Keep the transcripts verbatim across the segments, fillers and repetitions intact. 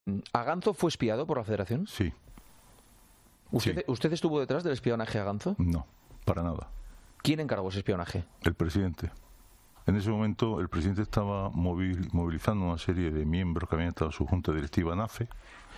¿Aganzo fue espiado por la Federación? Sí. ¿Usted, Sí. ¿Usted estuvo detrás del espionaje a Aganzo? No, para nada. ¿Quién encargó ese espionaje? El presidente. En ese momento el presidente estaba movil, movilizando una serie de miembros que habían estado en su junta directiva en A F E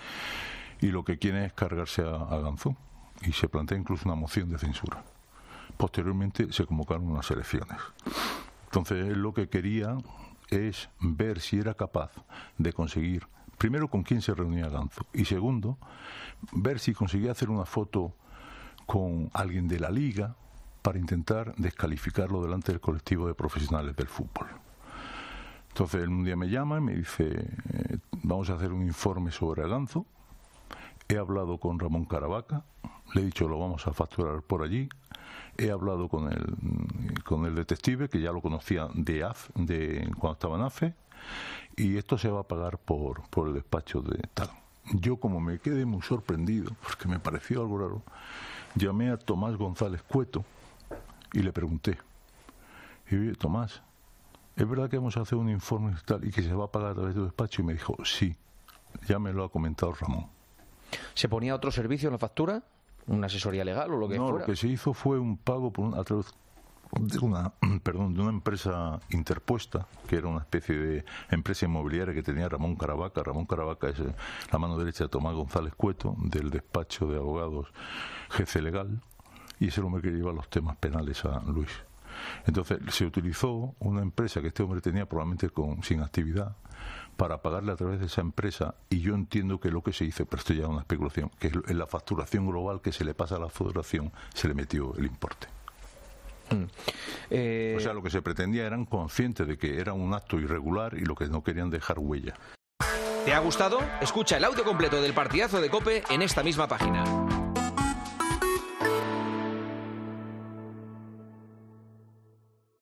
y lo que quieren es cargarse a, a Aganzo y se plantea incluso una moción de censura. Posteriormente se convocaron unas elecciones. Entonces él lo que quería es ver si era capaz de conseguir, primero, con quién se reunía Aganzo y segundo, ver si conseguía hacer una foto con alguien de la Liga para intentar descalificarlo delante del colectivo de profesionales del fútbol. Entonces él un día me llama y me dice, eh, vamos a hacer un informe sobre Aganzo. He hablado con Ramón Caravaca, le he dicho lo vamos a facturar por allí. He hablado con el, con el detective, que ya lo conocía de, A F, de cuando estaba en A F E, y esto se va a pagar por, por el despacho de tal. Yo, como me quedé muy sorprendido, porque me pareció algo raro, llamé a Tomás González Cueto y le pregunté, y oye, Tomás, ¿es verdad que vamos a hacer un informe y tal y que se va a pagar a través de tu despacho? Y me dijo, sí, ya me lo ha comentado Ramón. ¿Se ponía otro servicio en la factura? ¿Una asesoría legal o lo que no, fuera? Lo que se hizo fue un pago por un, a través de una, perdón, de una empresa interpuesta, que era una especie de empresa inmobiliaria que tenía Ramón Caravaca. Ramón Caravaca es la mano derecha de Tomás González Cueto, del despacho de abogados G C Legal, y es el hombre que lleva los temas penales a Luis. Entonces se utilizó una empresa que este hombre tenía probablemente con, sin actividad, para pagarle a través de esa empresa, y yo entiendo que lo que se hizo, pero esto ya es una especulación, que en la facturación global que se le pasa a la Federación se le metió el importe. Mm. Eh... O sea, lo que se pretendía, eran conscientes de que era un acto irregular y lo que no querían dejar huella. ¿Te ha gustado? Escucha el audio completo del partidazo de COPE en esta misma página.